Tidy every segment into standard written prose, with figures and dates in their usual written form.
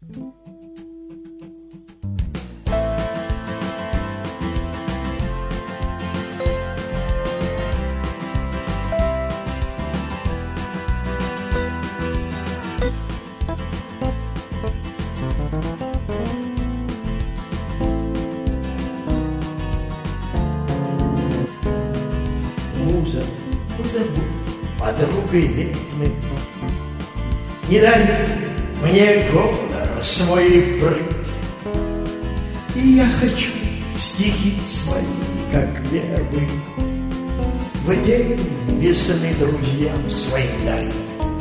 Муза, позабудь подругой верной, не дари мне гонор свой прыть. И я хочу стихи свои, как веры, в день весны друзьям своим дарить.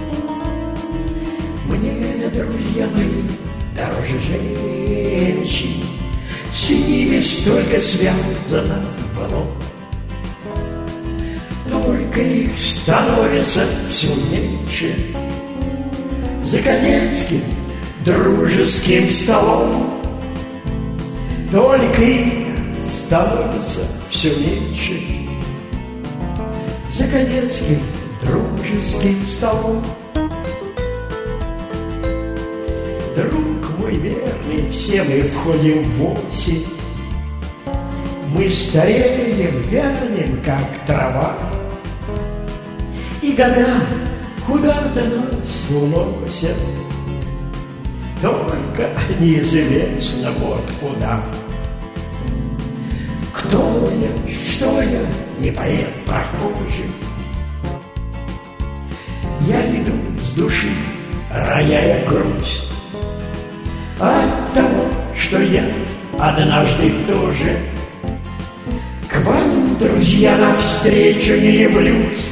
Мне, друзья мои, дороже женщин, с ними столько связано было. Только их становится все меньше за кадетским дружеским столом. Только их становится все меньше за кадетским дружеским столом. Друг мой верный, все мы входим в осень, мы стареем, вянем, как трава, и года куда-то нас уносят, только неизвестно вот куда. Кто я, что я, не поэт прохожий, я иду с души, роняя грусть от того, что я однажды тоже к вам, друзья, навстречу не явлюсь.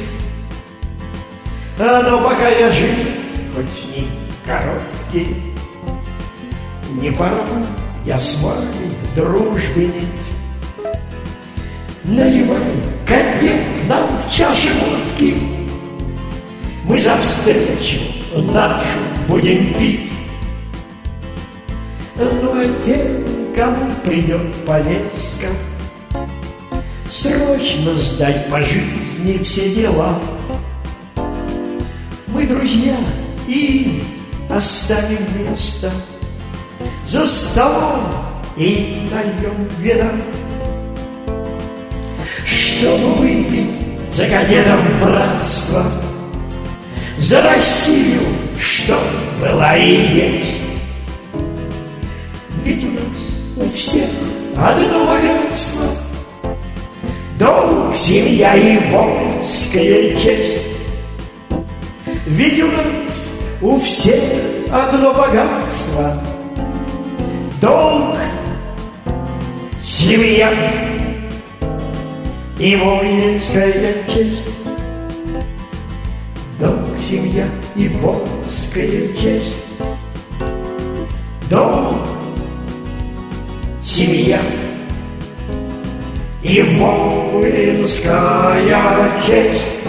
Но пока я жив, хоть не короткий, не пора я с вами дружбы нить. Наливай, кадет, нам в чаше водки, мы за встречу нашу будем пить. Ну а тем, кому придет повестка срочно сдать по жизни все дела, мы, друзья, и оставим место за столом и нальем вина, чтобы выпить за кадетов братство, за Россию, что была и есть. Ведь у нас у всех одно богатство — долг, семья и воинская честь. Ведь у нас у всех одно богатство — долг, семья и воинская честь. Долг, семья и воинская честь. Долг, семья и воинская честь.